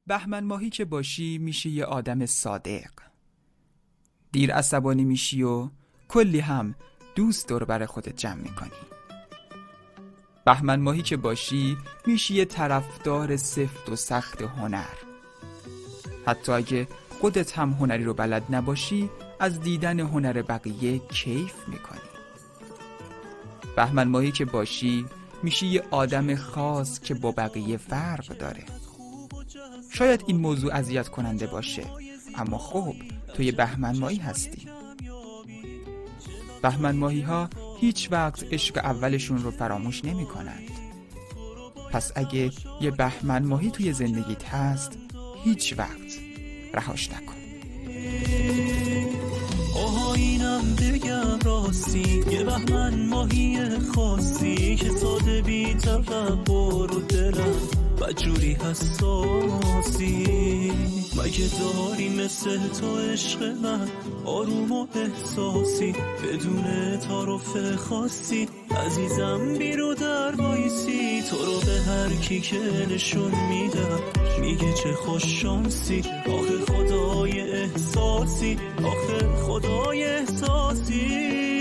بهمن ماهی که باشی میشی یه آدم صادق. دیر عصبانی میشی و کلی هم دوست دور بر خودت جمع میکنی. بهمن ماهی که باشی میشی یه طرفدار سفت و سخت هنر. حتی اگه خودت هم هنری رو بلد نباشی، از دیدن هنر بقیه کیف میکنی. بهمن ماهی که باشی میشی یه آدم خاص که با بقیه فرق داره. شاید این موضوع اذیت کننده باشه، اما خب تو یه بهمن ماهی هستی. بهمن ماهی ها هیچ وقت عشق اولشون رو فراموش نمی کنند. پس اگه یه بهمن ماهی توی زندگیت هست، هیچ وقت رهاش نکن. آها اینم بگم راستی، یه بهمن ماهی خاصی که ساده بی تفکر و دلم بجوری حساسی. مگه داری مثل تو عشق من آروم و احساسی، بدون تعارف خاصی عزیزم بیرو در وایسی. تو رو به هر کی که نشون میدم میگه چه خوش شانسی. آخه خدای احساسی، آخه خدای احساسی.